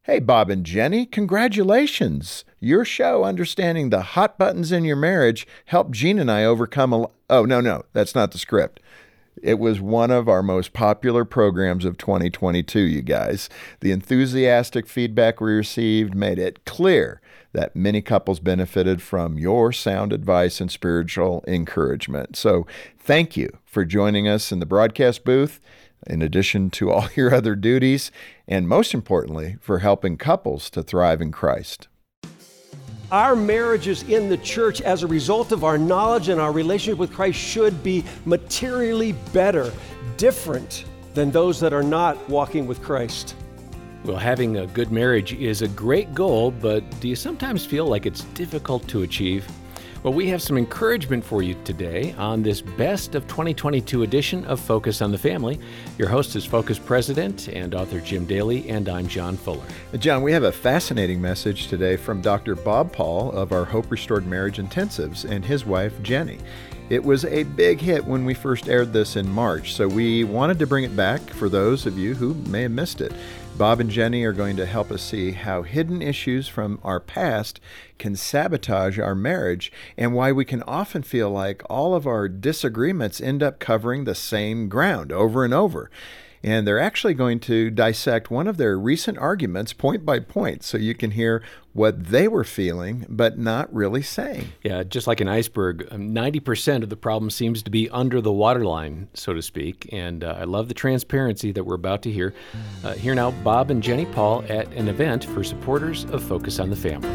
Hey, Bob and Jenny, congratulations. Your show, Understanding the Hot Buttons in Your Marriage, helped Gene and I overcome Oh, no, that's not the script. It was one of our most popular programs of 2022, you guys. The enthusiastic feedback we received made it clear that many couples benefited from your sound advice and spiritual encouragement. So thank you for joining us in the broadcast booth, in addition to all your other duties, and most importantly, for helping couples to thrive in Christ. Our marriages in the church, as a result of our knowledge and our relationship with Christ, should be materially better, different than those that are not walking with Christ. Well, having a good marriage is a great goal, but do you sometimes feel like it's difficult to achieve? Well, we have some encouragement for you today on this Best of 2022 edition of Focus on the Family. Your host is Focus President and author Jim Daly, and I'm John Fuller. John, we have a fascinating message today from Dr. Bob Paul of our Hope Restored Marriage Intensives and his wife, Jenny. It was a big hit when we first aired this in March, so we wanted to bring it back for those of you who may have missed it. Bob and Jenny are going to help us see how hidden issues from our past can sabotage our marriage and why we can often feel like all of our disagreements end up covering the same ground over and over. And they're actually going to dissect one of their recent arguments point by point so you can hear what they were feeling but not really saying. Yeah, just like an iceberg, 90% of the problem seems to be under the waterline, so to speak. And I love the transparency that we're about to hear. Here now, Bob and Jenny Paul at an event for supporters of Focus on the Family.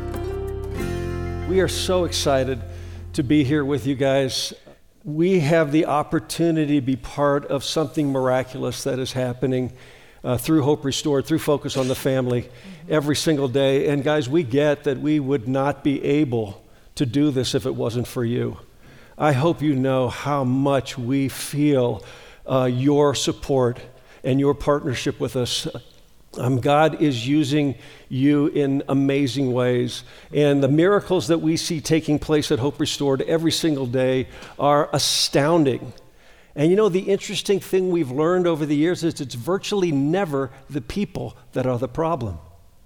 We are so excited to be here with you guys. We have the opportunity to be part of something miraculous that is happening through Hope Restored, through Focus on the Family every single day. And guys, we get that we would not be able to do this if it wasn't for you. I hope you know how much we feel your support and your partnership with us. God is using you in amazing ways. And the miracles that we see taking place at Hope Restored every single day are astounding. And you know, the interesting thing we've learned over the years is it's virtually never the people that are the problem.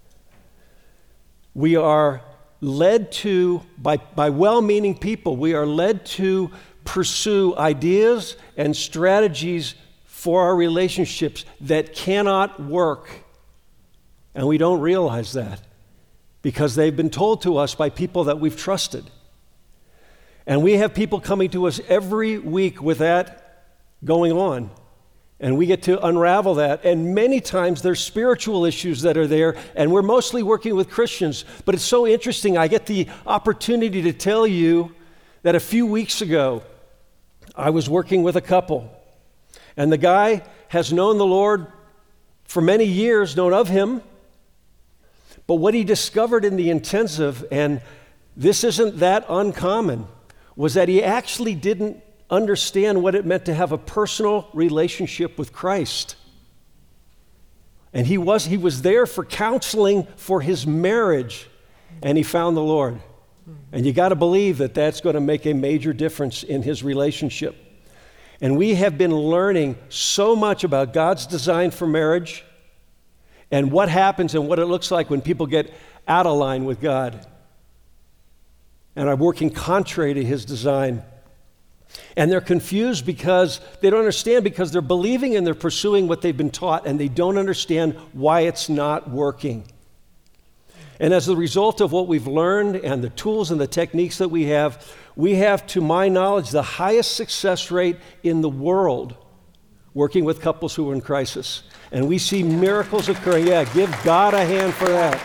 We are led to, by well-meaning people, we are led to pursue ideas and strategies for our relationships that cannot work. And we don't realize that because they've been told to us by people that we've trusted. And we have people coming to us every week with that going on. And we get to unravel that. And many times there's spiritual issues that are there, and we're mostly working with Christians. But it's so interesting. I get the opportunity to tell you that a few weeks ago, I was working with a couple. And the guy has known the Lord for many years, known of him. But what he discovered in the intensive, and this isn't that uncommon, was that he actually didn't understand what it meant to have a personal relationship with Christ. And he was there for counseling for his marriage, and he found the Lord. And you got to believe that that's going to make a major difference in his relationship. And we have been learning so much about God's design for marriage and what happens and what it looks like when people get out of line with God and are working contrary to his design. And they're confused because they don't understand, because they're believing and they're pursuing what they've been taught, and they don't understand why it's not working. And as a result of what we've learned and the tools and the techniques that we have, to my knowledge, the highest success rate in the world working with couples who are in crisis. And we see miracles occurring. Yeah, give God a hand for that.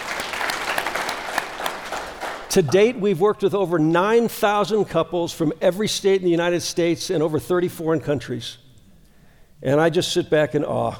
To date, we've worked with over 9,000 couples from every state in the United States and over 30 foreign countries. And I just sit back in awe.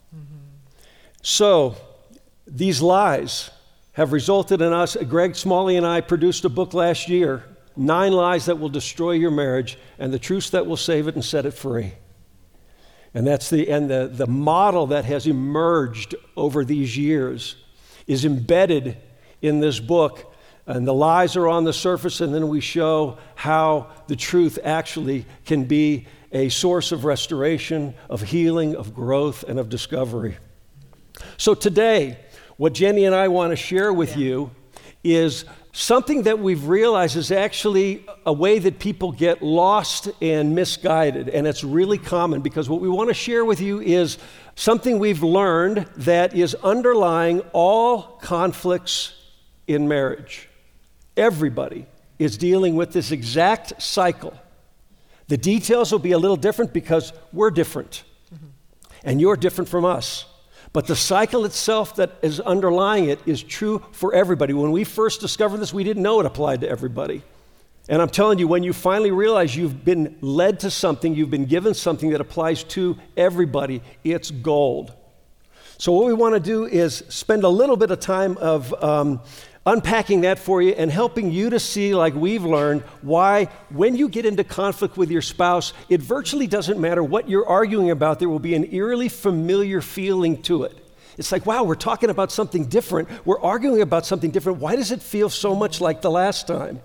So, these lies have resulted in us. Greg Smalley and I produced a book last year, 9 Lies That Will Destroy Your Marriage and the Truths That Will Save It and Set It Free. And that's the model that has emerged over these years is embedded in this book. And the lies are on the surface, and then we show how the truth actually can be a source of restoration, of healing, of growth, and of discovery. So today, What Jenny and I want to share with you is something that we've realized is actually a way that people get lost and misguided. And it's really common, because what we want to share with you is something we've learned that is underlying all conflicts in marriage. Everybody is dealing with this exact cycle. The details will be a little different because we're different, and you're different from us. But the cycle itself that is underlying it is true for everybody. When we first discovered this, we didn't know it applied to everybody. And I'm telling you, when you finally realize you've been led to something, you've been given something that applies to everybody, it's gold. So what we want to do is spend a little bit of time of unpacking that for you and helping you to see, like we've learned, why when you get into conflict with your spouse, it virtually doesn't matter what you're arguing about. There will be an eerily familiar feeling to it. It's like, wow, we're talking about something different. We're arguing about something different. Why does it feel so much like the last time?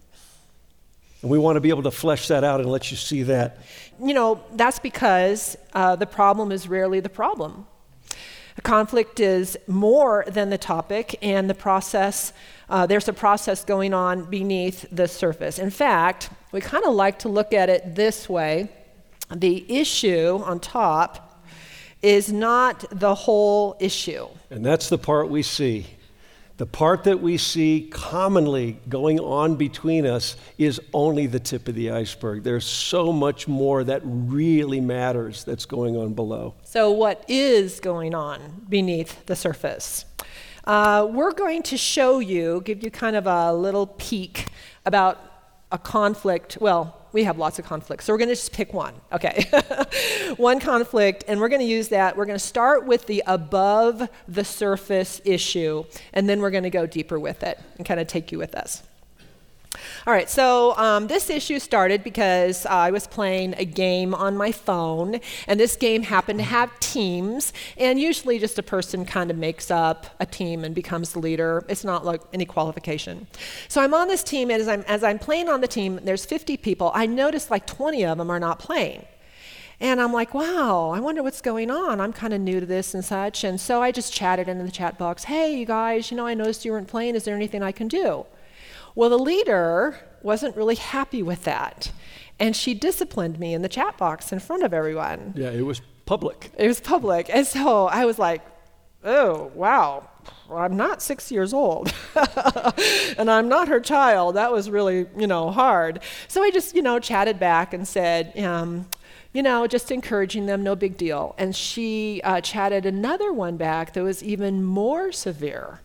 And we want to be able to flesh that out and let you see that. You know, that's because the problem is rarely the problem. A conflict is more than the topic, and the process, there's a process going on beneath the surface. In fact, we kind of like to look at it this way. The issue on top is not the whole issue. And that's the part we see. The part that we see commonly going on between us is only the tip of the iceberg. There's so much more that really matters that's going on below. So what is going on beneath the surface? We're going to show you, give you kind of a little peek about a conflict. Well, we have lots of conflicts, so we're going to just pick one. Okay, one conflict, and we're going to use that. We're going to start with the above the surface issue, and then we're going to go deeper with it and kind of take you with us. All right, so this issue started because I was playing a game on my phone, and this game happened to have teams, and usually just a person kind of makes up a team and becomes the leader. It's not like any qualification. So I'm on this team, and as I'm playing on the team, there's 50 people. I noticed like 20 of them are not playing. And I'm like, wow, I wonder what's going on. I'm kind of new to this and such. And so I just chatted into the chat box, hey, you guys, I noticed you weren't playing. Is there anything I can do? Well, the leader wasn't really happy with that, and she disciplined me in the chat box in front of everyone. Yeah, it was public. It was public, and so I was like, oh, wow, well, I'm not 6 years old, and I'm not her child. That was really, hard. So I just, chatted back and said, just encouraging them, no big deal. And she chatted another one back that was even more severe.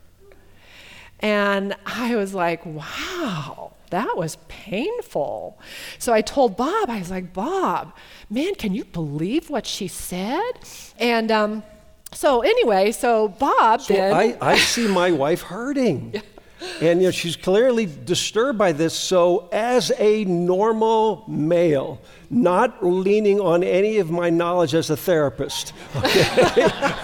And I was like, wow, that was painful. So I told Bob, I was like, Bob, man, can you believe what she said? And so Bob then... I see my wife hurting. And she's clearly disturbed by this. So as a normal male, not leaning on any of my knowledge as a therapist, okay,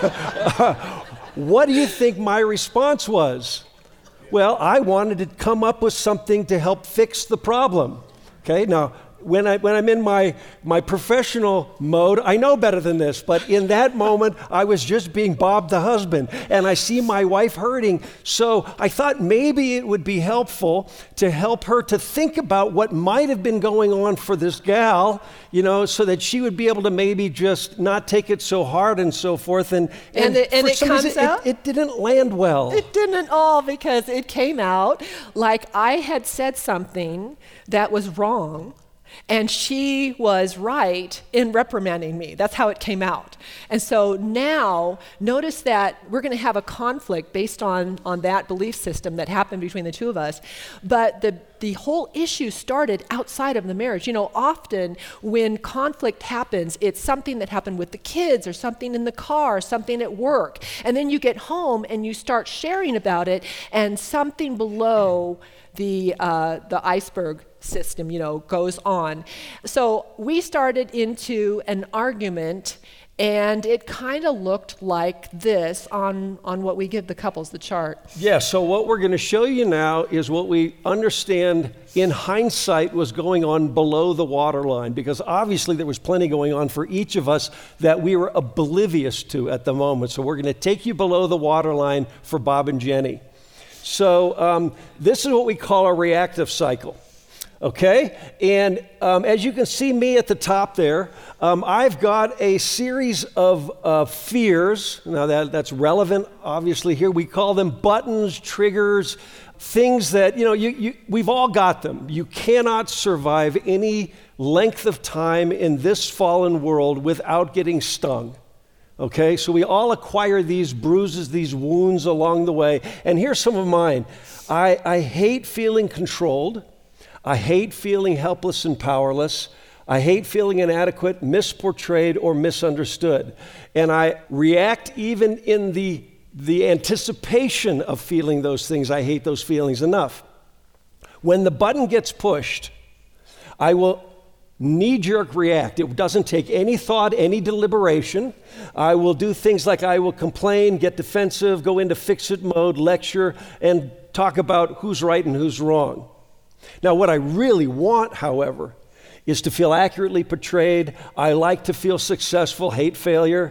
what do you think my response was? Well, I wanted to come up with something to help fix the problem. Okay, now, when I'm in my professional mode, I know better than this, but in that moment, I was just being Bob the husband, and I see my wife hurting, so I thought maybe it would be helpful to help her to think about what might have been going on for this gal, so that she would be able to maybe just not take it so hard and so forth, and it comes out? It didn't land well. It didn't at all, because it came out like I had said something that was wrong, and she was right in reprimanding me. That's how it came out. And so now, notice that we're going to have a conflict based on that belief system that happened between the two of us. But the whole issue started outside of the marriage. Often when conflict happens, it's something that happened with the kids or something in the car, something at work. And then you get home and you start sharing about it, and something below the iceberg system, goes on. So we started into an argument, And it kind of looked like this on what we give the couples, the chart. Yeah, so what we're going to show you now is what we understand in hindsight was going on below the waterline, because obviously there was plenty going on for each of us that we were oblivious to at the moment. So we're going to take you below the waterline for Bob and Jenny. So this is what we call a reactive cycle. Okay, and as you can see me at the top there, I've got a series of fears. Now that's relevant, obviously, here. We call them buttons, triggers, things that, we've all got them. You cannot survive any length of time in this fallen world without getting stung. Okay, so we all acquire these bruises, these wounds along the way. And here's some of mine. I hate feeling controlled. I hate feeling helpless and powerless. I hate feeling inadequate, misportrayed, or misunderstood. And I react even in the anticipation of feeling those things. I hate those feelings enough. When the button gets pushed, I will knee-jerk react. It doesn't take any thought, any deliberation. I will do things like I will complain, get defensive, go into fix-it mode, lecture, and talk about who's right and who's wrong. Now, what I really want, however, is to feel accurately portrayed. I like to feel successful, hate failure.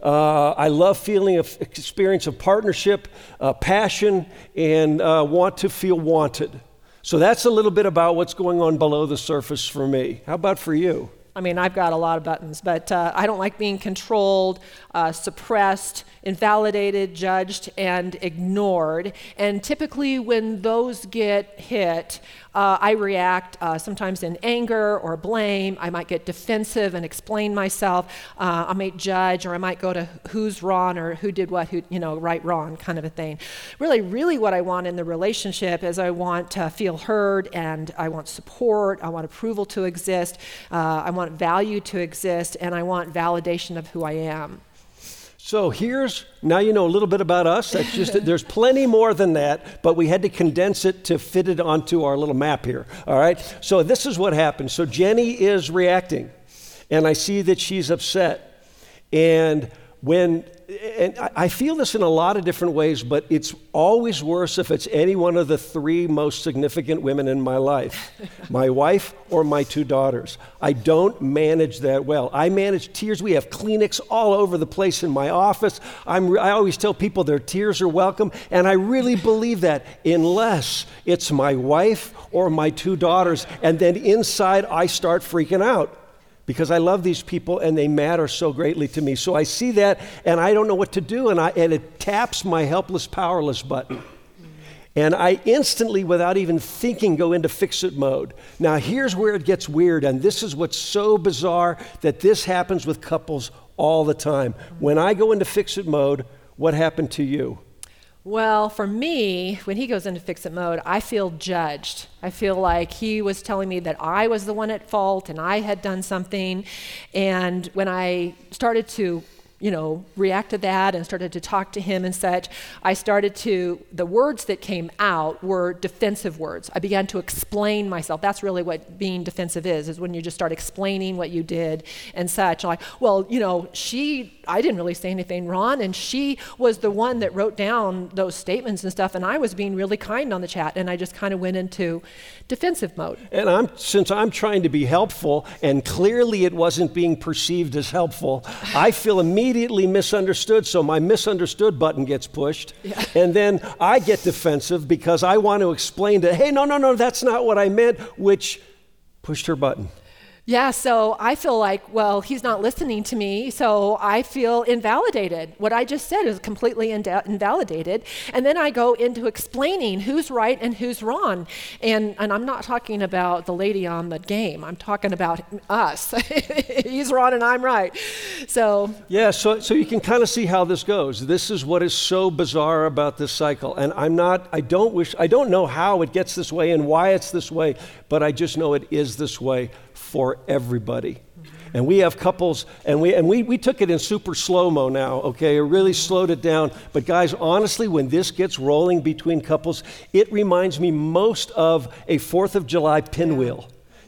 I love feeling an experience of partnership, passion, and want to feel wanted. So that's a little bit about what's going on below the surface for me. How about for you? I mean, I've got a lot of buttons, but I don't like being controlled, suppressed, invalidated, judged, and ignored. And typically when those get hit, I react sometimes in anger or blame. I might get defensive and explain myself. I might judge, or I might go to who's wrong or who did what, right, wrong kind of a thing. Really what I want in the relationship is I want to feel heard, and I want support. I want approval to exist. I want value to exist, and I want validation of who I am. So now you know a little bit about us. That's just, there's plenty more than that, but we had to condense it to fit it onto our little map here, all right? So this is what happened. So Jenny is reacting, and I see that she's upset. And I feel this in a lot of different ways, but it's always worse if it's any one of the three most significant women in my life, my wife or my two daughters. I don't manage that well. I manage tears. We have Kleenex all over the place in my office. I always tell people their tears are welcome, and I really believe that unless it's my wife or my two daughters, and then inside I start freaking out, because I love these people and they matter so greatly to me. So I see that and I don't know what to do, and it taps my helpless, powerless button. And I instantly, without even thinking, go into fix-it mode. Now here's where it gets weird, and this is what's so bizarre, that this happens with couples all the time. When I go into fix-it mode, what happened to you? Well, for me, when he goes into fix-it mode, I feel judged. I feel like he was telling me that I was the one at fault and I had done something. And when I started to react to that and started to talk to him and such, the words that came out were defensive words. I began to explain myself. That's really what being defensive is when you just start explaining what you did and such. Like, well, I didn't really say anything wrong, and she was the one that wrote down those statements and stuff, and I was being really kind on the chat, and I just kind of went into defensive mode. And since I'm trying to be helpful, and clearly it wasn't being perceived as helpful, I feel immediately misunderstood, so my misunderstood button gets pushed, and then I get defensive because I want to explain hey, no, that's not what I meant, which pushed her button. Yeah, so I feel like, well, he's not listening to me, so I feel invalidated. What I just said is completely invalidated. And then I go into explaining who's right and who's wrong. And I'm not talking about the lady on the game. I'm talking about us. He's wrong and I'm right. So yeah, so you can kind of see how this goes. This is what is so bizarre about this cycle. And I don't know how it gets this way and why it's this way, but I just know it is this way for everybody. And we have couples, and we took it in super slow-mo now, okay? It really slowed it down. But guys, honestly, when this gets rolling between couples, it reminds me most of a 4th of July pinwheel.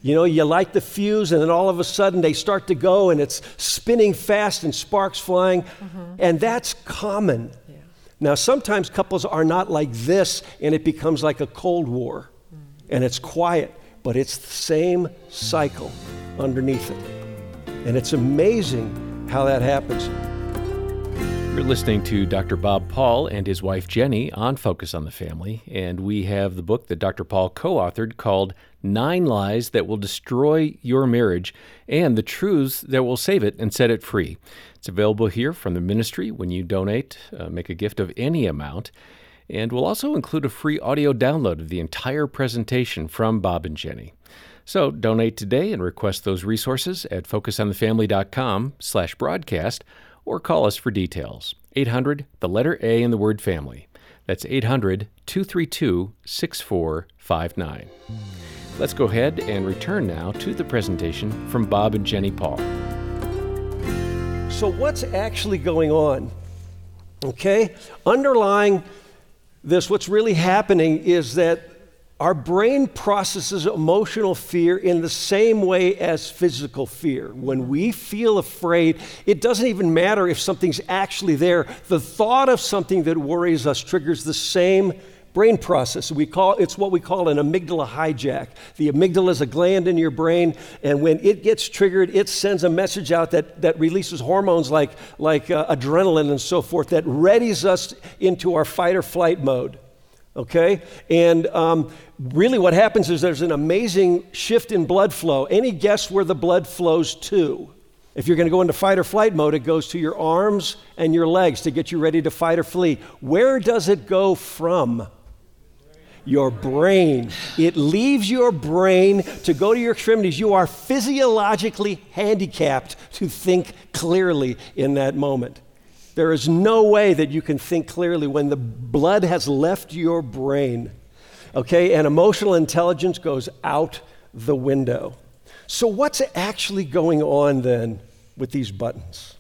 You know, you light the fuse and then all of a sudden they start to go and it's spinning fast and sparks flying. And that's common. Yeah. Now, sometimes couples are not like this and it becomes like a Cold War and it's quiet, but it's the same cycle underneath it. And it's amazing how that happens. You're listening to Dr. Bob Paul and his wife Jenny on Focus on the Family, and we have the book that Dr. Paul co-authored called 9 Lies That Will Destroy Your Marriage and the Truths That Will Save It and Set It Free. It's available here from the ministry when you donate, make a gift of any amount, and we'll also include a free audio download of the entire presentation from Bob and Jenny. So donate today and request those resources at focusonthefamily.com/broadcast or call us for details. 800, the letter A in the word family. That's 800-232-6459. Let's go ahead and return now to the presentation from Bob and Jenny Paul. So what's actually going on? Okay? Underlying this, what's really happening is that our brain processes emotional fear in the same way as physical fear. When we feel afraid, it doesn't even matter if something's actually there. The thought of something that worries us triggers the same brain process. It's what we call an amygdala hijack. The amygdala is a gland in your brain, and when it gets triggered, it sends a message out that releases hormones like adrenaline and so forth that readies us into our fight or flight mode. Okay? And really what happens is there's an amazing shift in blood flow. Any guess where the blood flows to? If you're going to go into fight or flight mode, it goes to your arms and your legs to get you ready to fight or flee. Where does it go from? Your brain. It leaves your brain to go to your extremities. You are physiologically handicapped to think clearly in that moment. There is no way that you can think clearly when the blood has left your brain, okay? And emotional intelligence goes out the window. So what's actually going on then with these buttons?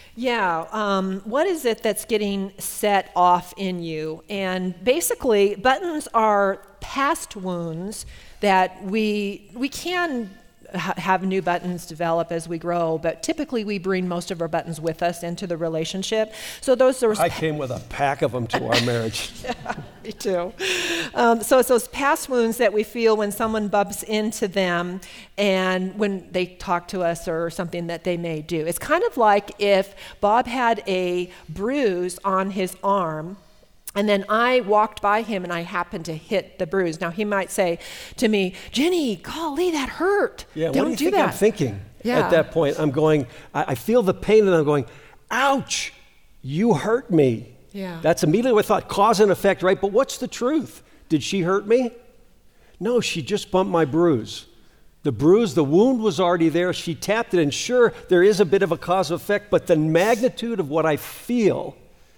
Yeah, what is it that's getting set off in you? And basically, buttons are past wounds that we can have new buttons develop as we grow, but typically we bring most of our buttons with us into the relationship. So those are... I came with a pack of them to our marriage. Yeah, me too. So it's those past wounds that we feel when someone bumps into them and when they talk to us or something that they may do. It's kind of like if Bob had a bruise on his arm, and then I walked by him and I happened to hit the bruise. Now he might say to me, Jenny, golly, that hurt. Yeah, Don't what do you think that. I'm thinking Yeah. at that point? I'm going, I feel the pain and I'm going, ouch, you hurt me. Yeah. That's immediately what I thought, cause and effect, right? But what's the truth? Did she hurt me? No, she just bumped my bruise. The wound was already there. She tapped it, and sure, there is a bit of a cause effect, but the magnitude of what I feel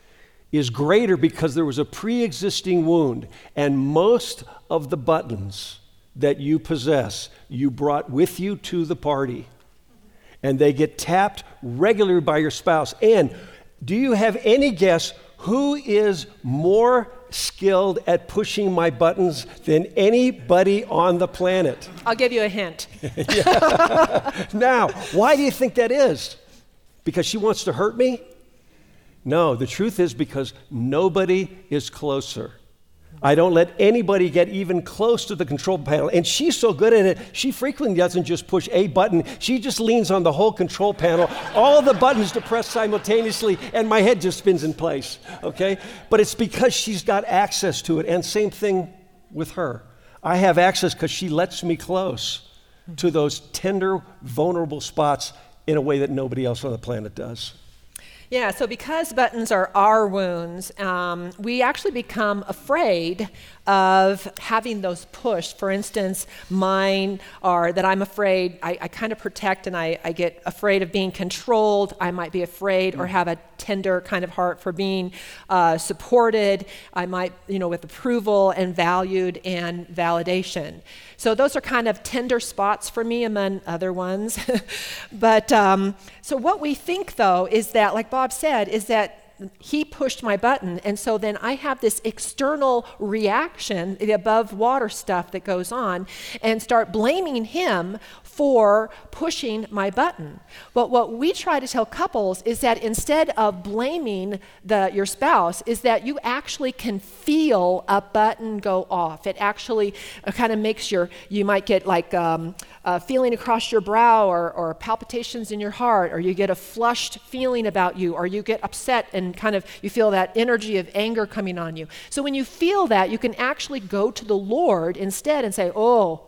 is greater because there was a pre-existing wound, and most of the buttons that you possess, you brought with you to the party, and they get tapped regularly by your spouse. And do you have any guess who is more skilled at pushing my buttons than anybody on the planet? I'll give you a hint. Now, why do you think that is? Because she wants to hurt me? No, the truth is because nobody is closer. I don't let anybody get even close to the control panel. And she's so good at it, she frequently doesn't just push a button. She just leans on the whole control panel, all the buttons to press simultaneously, and my head just spins in place, okay? But it's because she's got access to it. And same thing with her. I have access because she lets me close to those tender, vulnerable spots in a way that nobody else on the planet does. Yeah, so because buttons are our wounds, we actually become afraid of having those pushed. For instance, mine are that I'm afraid, I kind of protect and I get afraid of being controlled. I might be afraid or have a tender kind of heart for being supported. I might, with approval and valued and validation. So those are kind of tender spots for me among other ones. But so what we think though is that, like Bob said, is that he pushed my button, and so then I have this external reaction, the above water stuff that goes on, and start blaming him for pushing my button. But what we try to tell couples is that instead of blaming your spouse, is that you actually can feel a button go off. It actually kind of makes you might get like a feeling across your brow, or palpitations in your heart, or you get a flushed feeling about you, or you get upset and kind of you feel that energy of anger coming on you. So when you feel that, you can actually go to the Lord instead and say,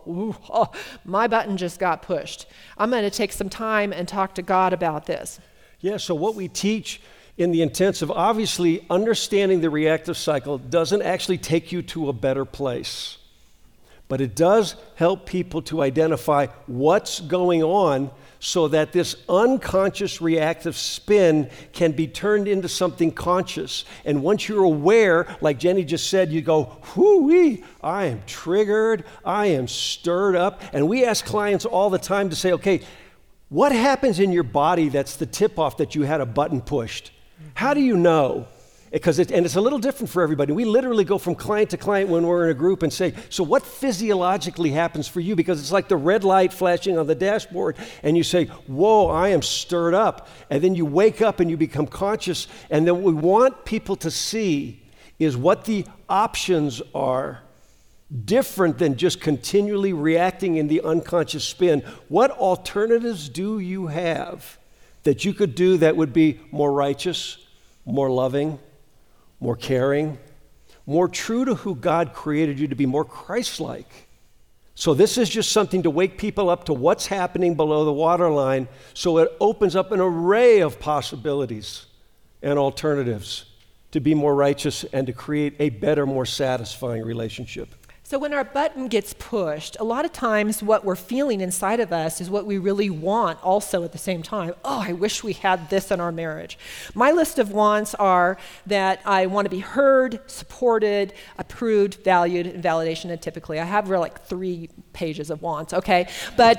oh, my button just got pushed. I'm going to take some time and talk to God about this. Yeah, so what we teach in the intensive, obviously understanding the reactive cycle doesn't actually take you to a better place. But it does help people to identify what's going on so that this unconscious reactive spin can be turned into something conscious. And once you're aware, like Jenny just said, you go, whoo-wee, I am triggered, I am stirred up. And we ask clients all the time to say, okay, what happens in your body that's the tip-off that you had a button pushed? How do you know? Because it's a little different for everybody. We literally go from client to client when we're in a group and say, so what physiologically happens for you? Because it's like the red light flashing on the dashboard, and you say, whoa, I am stirred up. And then you wake up and you become conscious. And then what we want people to see is what the options are, different than just continually reacting in the unconscious spin. What alternatives do you have that you could do that would be more righteous, more loving, more caring, more true to who God created you to be, more Christ-like? So this is just something to wake people up to what's happening below the waterline, so it opens up an array of possibilities and alternatives to be more righteous and to create a better, more satisfying relationship. So when our button gets pushed, a lot of times what we're feeling inside of us is what we really want also at the same time. Oh, I wish we had this in our marriage. My list of wants are that I want to be heard, supported, approved, valued, and validation. And typically I have like 3 pages of wants, okay? But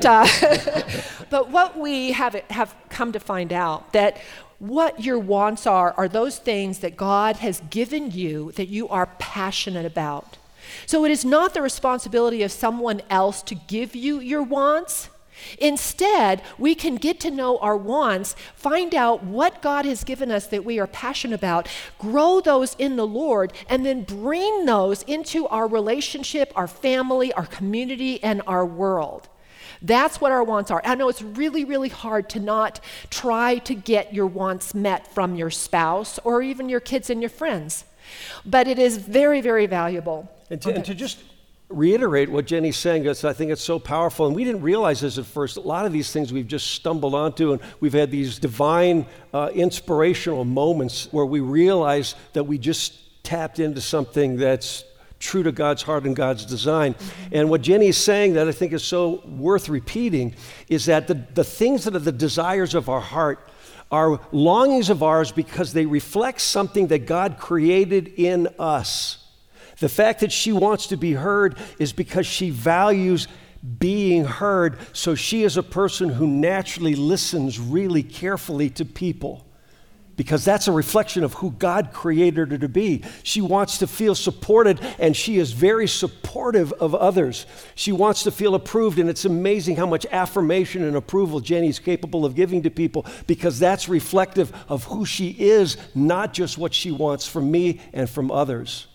but what we have come to find out that what your wants are those things that God has given you that you are passionate about. So it is not the responsibility of someone else to give you your wants. Instead, we can get to know our wants, find out what God has given us that we are passionate about, grow those in the Lord, and then bring those into our relationship, our family, our community, and our world. That's what our wants are. I know it's really, really hard to not try to get your wants met from your spouse or even your kids and your friends. But it is very, very valuable. And to just reiterate what Jenny's saying, I think it's so powerful. And we didn't realize this at first. A lot of these things we've just stumbled onto, and we've had these divine, inspirational moments where we realize that we just tapped into something that's true to God's heart and God's design. Mm-hmm. And what Jenny is saying that I think is so worth repeating is that the things that are the desires of our heart are longings of ours because they reflect something that God created in us. The fact that she wants to be heard is because she values being heard, so she is a person who naturally listens really carefully to people, because that's a reflection of who God created her to be. She wants to feel supported, and she is very supportive of others. She wants to feel approved, and it's amazing how much affirmation and approval Jenny's capable of giving to people, because that's reflective of who she is, not just what she wants from me and from others.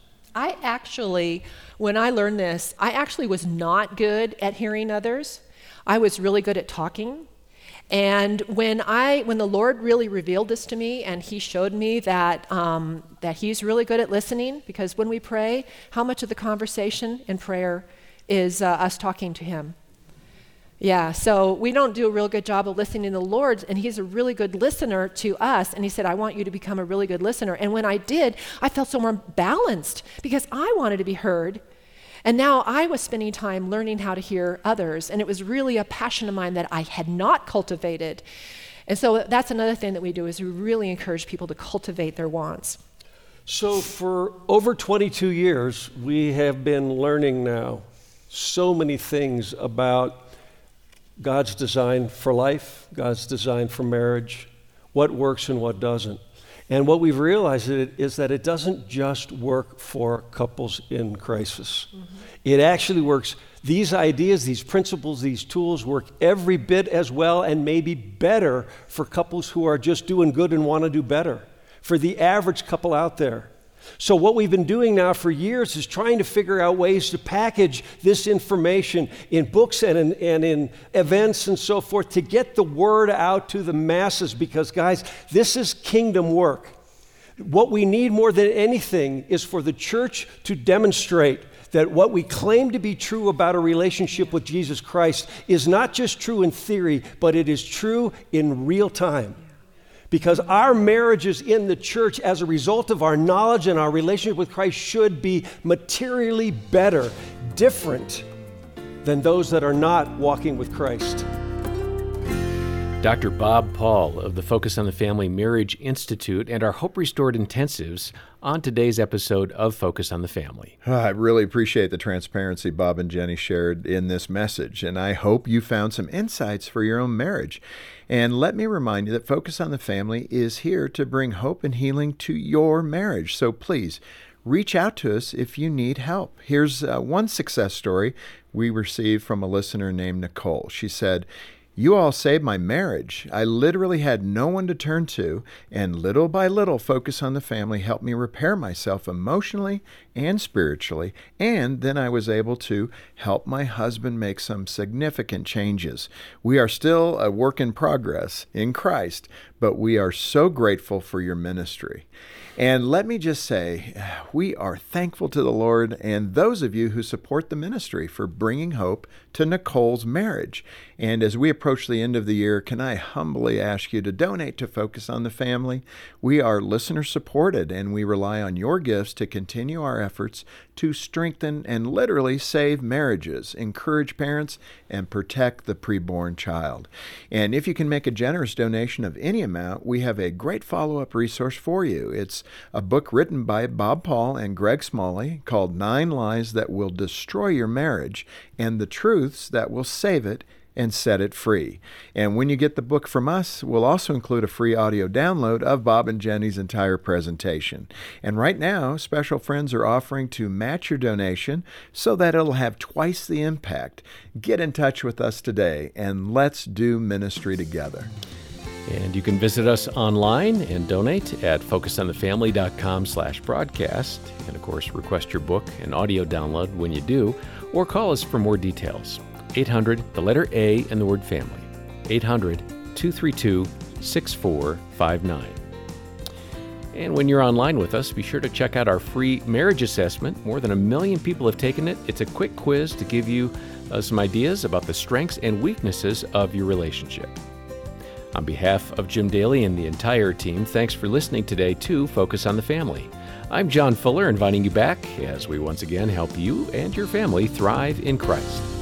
When I learned this, I actually was not good at hearing others. I was really good at talking. And when the Lord really revealed this to me, and He showed me that He's really good at listening, because when we pray, how much of the conversation in prayer is us talking to Him? Yeah, so we don't do a real good job of listening to the Lord, and He's a really good listener to us, and He said, I want you to become a really good listener. And when I did, I felt so more balanced, because I wanted to be heard. And now I was spending time learning how to hear others, and it was really a passion of mine that I had not cultivated. And so that's another thing that we do, is we really encourage people to cultivate their wants. So for over 22 years, we have been learning now so many things about God's design for life, God's design for marriage, what works and what doesn't. And what we've realized is that it doesn't just work for couples in crisis. It actually works. These ideas, these principles, these tools work every bit as well and maybe better for couples who are just doing good and want to do better, for the average couple out there. So what we've been doing now for years is trying to figure out ways to package this information in books and in events and so forth to get the word out to the masses, because guys, this is kingdom work. What we need more than anything is for the church to demonstrate that what we claim to be true about a relationship with Jesus Christ is not just true in theory, but it is true in real time. Because our marriages in the church, as a result of our knowledge and our relationship with Christ, should be materially better, different than those that are not walking with Christ. Dr. Bob Paul of the Focus on the Family Marriage Institute and our Hope Restored Intensives on today's episode of Focus on the Family. I really appreciate the transparency Bob and Jenny shared in this message, and I hope you found some insights for your own marriage. And let me remind you that Focus on the Family is here to bring hope and healing to your marriage. So please, reach out to us if you need help. Here's one success story we received from a listener named Nicole. She said, "You all saved my marriage. I literally had no one to turn to, and little by little, Focus on the Family helped me repair myself emotionally and spiritually, and then I was able to help my husband make some significant changes. We are still a work in progress in Christ, but we are so grateful for your ministry." And let me just say, we are thankful to the Lord and those of you who support the ministry for bringing hope to Nicole's marriage. And as we approach the end of the year, can I humbly ask you to donate to Focus on the Family? We are listener supported, and we rely on your gifts to continue our efforts to strengthen and literally save marriages, encourage parents, and protect the preborn child. And if you can make a generous donation of any amount, we have a great follow-up resource for you. It's a book written by Bob Paul and Greg Smalley called 9 Lies That Will Destroy Your Marriage and the Truths That Will Save It and Set It Free. And when you get the book from us, we'll also include a free audio download of Bob and Jenny's entire presentation. And right now, Special Friends are offering to match your donation so that it'll have twice the impact. Get in touch with us today, and let's do ministry together. And you can visit us online and donate at focusonthefamily.com/broadcast. And of course, request your book and audio download when you do, or call us for more details. 800, the letter A and the word family. 800-232-6459. And when you're online with us, be sure to check out our free marriage assessment. More than 1 million people have taken it. It's a quick quiz to give you some ideas about the strengths and weaknesses of your relationship. On behalf of Jim Daly and the entire team, thanks for listening today to Focus on the Family. I'm John Fuller, inviting you back as we once again help you and your family thrive in Christ.